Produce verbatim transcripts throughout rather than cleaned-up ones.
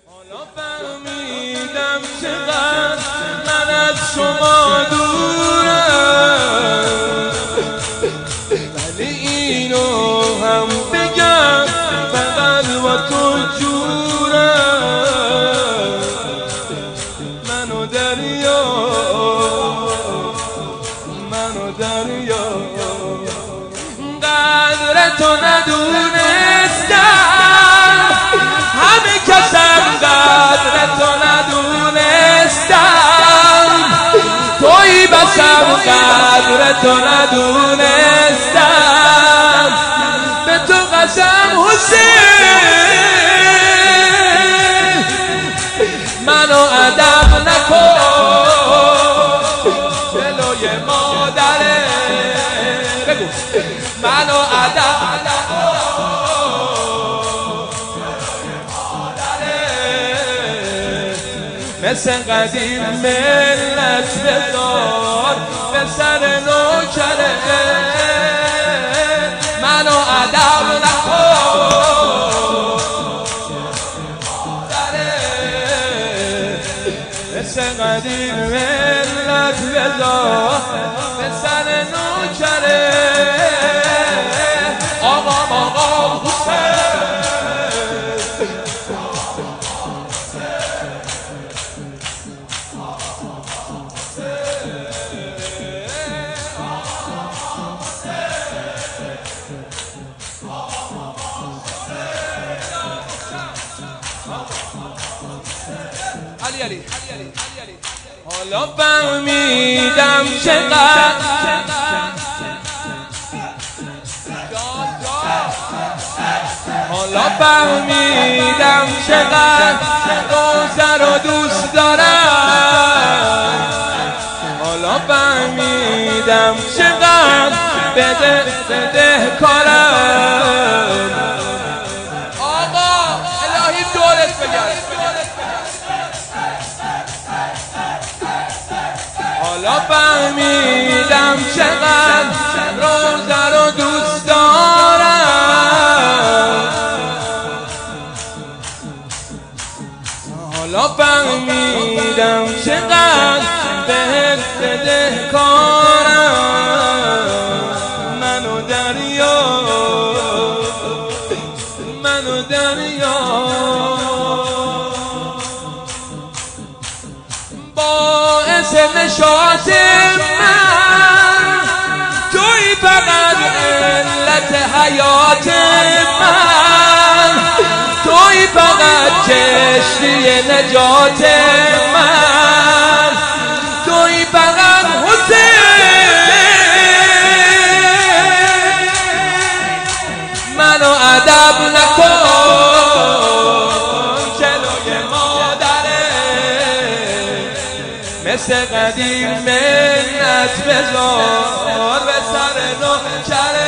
حالا فهمیدم چقدر من از شما دورم، ولی اینو هم بگم فقط با تو جورم. منو دریا منو دریا قدر تو ندونستم، همه کسم قدر تو ندونستم، توی بسم قدر تو ندونستم. به تو قسم حسین منو ادب نکن جلوی مادره، بگو منو ادب نکن مثل قدیم ملت بذار به سر نوکره. منو ادب نکن مثل قدیم ملت بذار به سر نوکره. آقا آقا حسین علی علی حالا فهمیدم چقدر حالا فهمیدم چقدر روزه رو دوست دارم. حالا فهمیدم چقدر بده بده کارم. آقا الهی دورت بگرد. حالا فهمیدم چقدر روزه رو دوست دارم. حالا فهمیدم چقدر بهت بده کارم. منو دریا منو دریا باعث نشاط من توی فقط علت حیات من، توی فقط کشتی نجات من، توی فقط حسین منو ادب نکن جلوی مادره. مثل قدیم منت بذار به سر نوکره.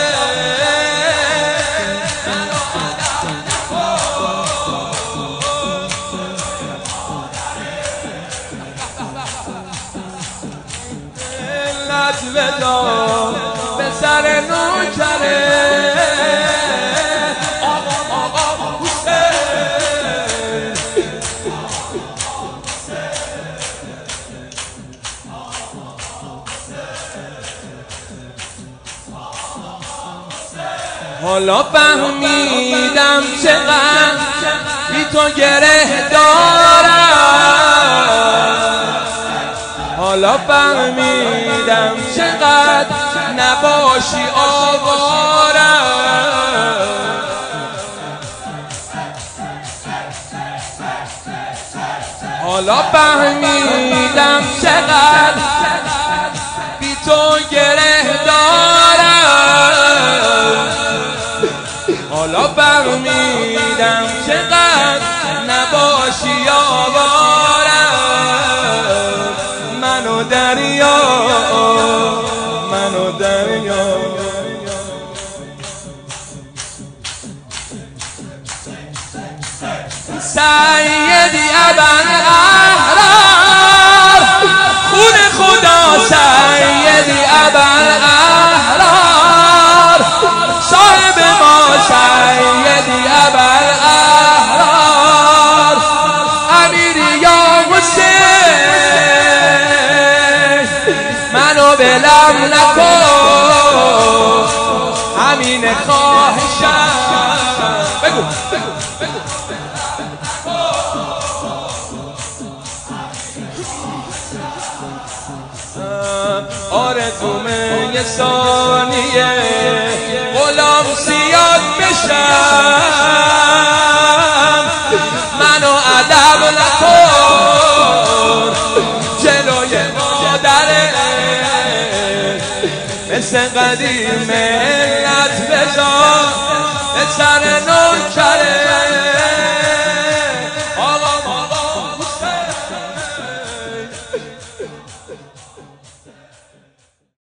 منت بذار به سر نوکره. آقا آقا حسین حالا فهمیدم چقدر بی تو گره دارم. حالا فهمیدم چقدر نباشی آوارم. حالا فهمیدم چقدر بی تو گره دارم. حالا فهمیدم چقدر نباشی آوارم. منو دریا منو دریا سیدی ابوالأحرار خون خدا سیدی ابوالأحرار صاحب ما سیدی ابوالأحرار دلم نکن همین خواهشم بگو بگو بگو آرزومه یه ثانیه غلام زیاد بشم منو ادب نکن جلوی مادره مثل قدیم ملت بذار به سر نوکره